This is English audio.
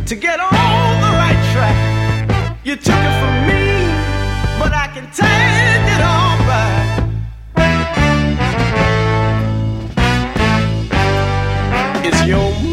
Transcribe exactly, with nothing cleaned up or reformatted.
to get on the right track. You took it from me, but I can take it all back. It's your